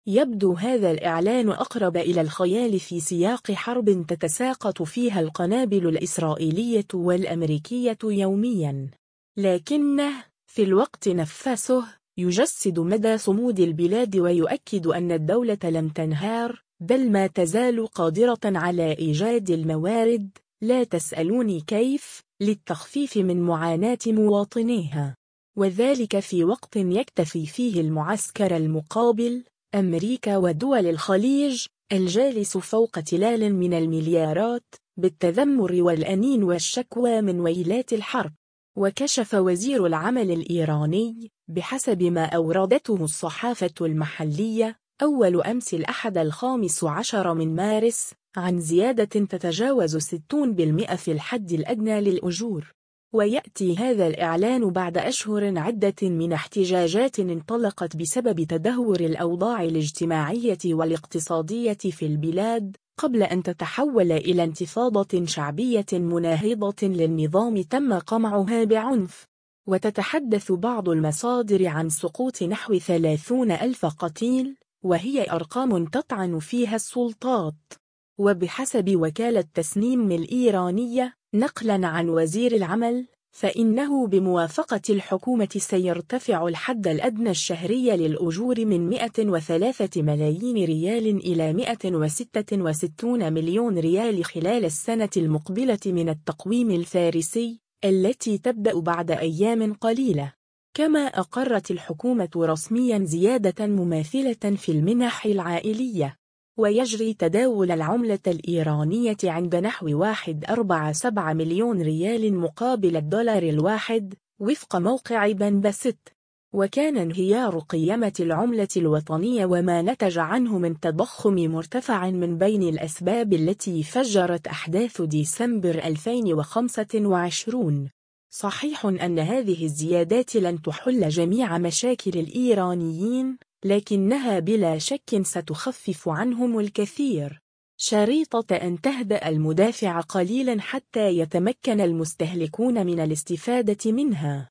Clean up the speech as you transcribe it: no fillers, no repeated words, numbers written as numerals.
يبدو هذا الإعلان أقرب إلى الخيال في سياق حرب تتساقط فيها القنابل الإسرائيلية والأمريكية يومياً، لكنه في الوقت نفسه يجسد مدى صمود البلاد ويؤكد أن الدولة لم تنهار، بل ما تزال قادرة على إيجاد الموارد، لا تسألوني كيف، للتخفيف من معاناة مواطنيها، وذلك في وقت يكتفي فيه المعسكر المقابل أمريكا ودول الخليج الجالس فوق تلال من المليارات بالتذمر والأنين والشكوى من ويلات الحرب. وكشف وزير العمل الإيراني بحسب ما أوردته الصحافة المحلية أول أمس الأحد 15 من مارس عن زيادة تتجاوز 60% في الحد الأدنى للأجور. ويأتي هذا الإعلان بعد أشهر عدة من احتجاجات انطلقت بسبب تدهور الأوضاع الاجتماعية والاقتصادية في البلاد قبل أن تتحول إلى انتفاضة شعبية مناهضة للنظام تم قمعها بعنف. وتتحدث بعض المصادر عن سقوط نحو 30,000 قتيل، وهي أرقام تطعن فيها السلطات. وبحسب وكالة تسنيم الإيرانية نقلاً عن وزير العمل، فإنه بموافقة الحكومة سيرتفع الحد الأدنى الشهري للأجور من 103 ملايين ريال إلى 166 مليون ريال خلال السنة المقبلة من التقويم الفارسي التي تبدأ بعد أيام قليلة. كما أقرت الحكومة رسمياً زيادة مماثلة في المنح العائلية. ويجري تداول العملة الإيرانية عند نحو 1.47 مليون ريال مقابل الدولار الواحد وفق موقع بنبست. وكان انهيار قيمة العملة الوطنية وما نتج عنه من تضخم مرتفع من بين الأسباب التي فجرت أحداث ديسمبر 2025. صحيح أن هذه الزيادات لن تحل جميع مشاكل الإيرانيين، لكنها بلا شك ستخفف عنهم الكثير، شريطة أن تهدأ المدافع قليلا حتى يتمكن المستهلكون من الاستفادة منها.